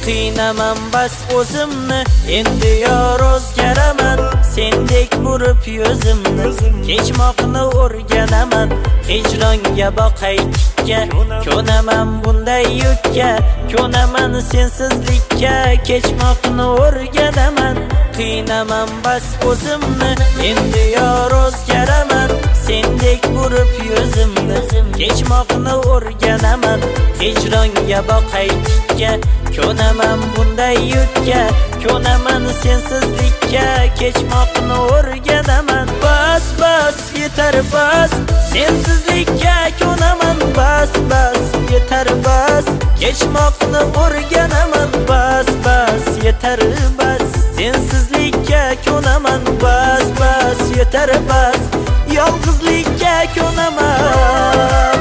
qiynaman bas o'zimni, endi yor o'zgaraman, sendek burib yuzimni, kechmoqni o'rganaman, hijronga boqay tikka, ko'naman bunday yukka, ko'naman sensizlikka, kechmoqni o'rganaman, qiynaman bas o'zimni, endi yor o'zgaraman, sendek burib yuzimni, kechmoqni o'rganaman, hijronga boqay tikka, ko'naman bunday yukka, ko'naman sensizlikka, kechmoqni o'rganaman. Bas bas yetar bas, sensizlikka ko'naman, bas bas yetar bas, kechmoqni o'rganaman, bas bas yetar bas, sensizlikka ko'naman, bas bas yetar bas, yolg'izlikka ko'naman.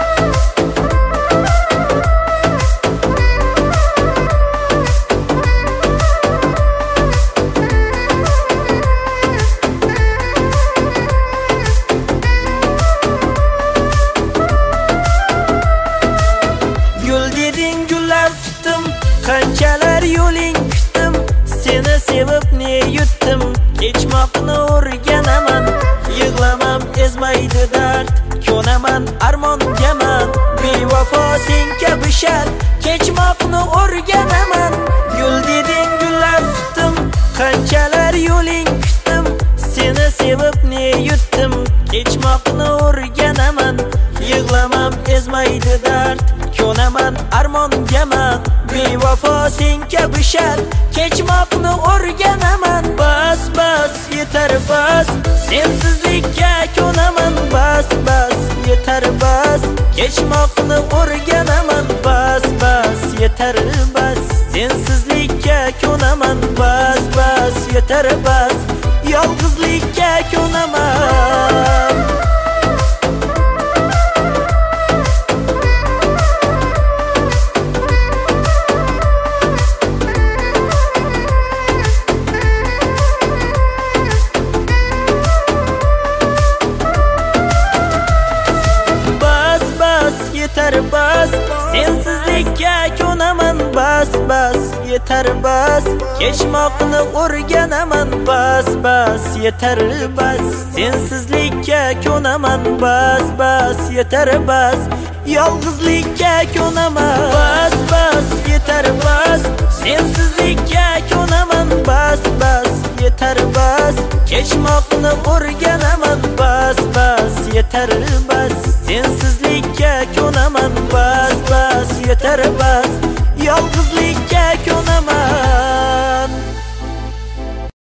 Qanchalar yo'ling kutdim, seni sevib ne yutdim, kechmoqni o'rganaman, yig'lamam ezmaydi dard, ko'naman armongaman, bevafo sen kabi shart, kechmoqni o'rganaman. Gul deding gullar tutdim, qanchalar yo'ling kutdim, seni sevib ne yutdim, kechmoqni o'rganaman, yig'lamam ezmaydi dard, ko'naman armongaman, bevafo sen kabi shart, kechmoqni o'rganaman. Bas bas yetar bas, sensizlikka ko'naman, bas bas yetar bas, kechmoqni o'rganaman, bas bas yetar bas, sensizlikka ko'naman, bas bas yetar bas, yolg'izlikka ko'naman. Bas, sensizlikka ko'naman, bas bas yetar bas, kechmoqni o'rganaman, bas bas yetar bas, sensizlikka ko'naman, bas bas yetar bas, yolg'izlikka ko'naman. Bas bas yetar bas, sensizlikka ko'naman, bas bas yetar bas, kechmoqni o'rganaman, bas bas yetar bas, sensizlikka ko'naman, bas bas yetar bas,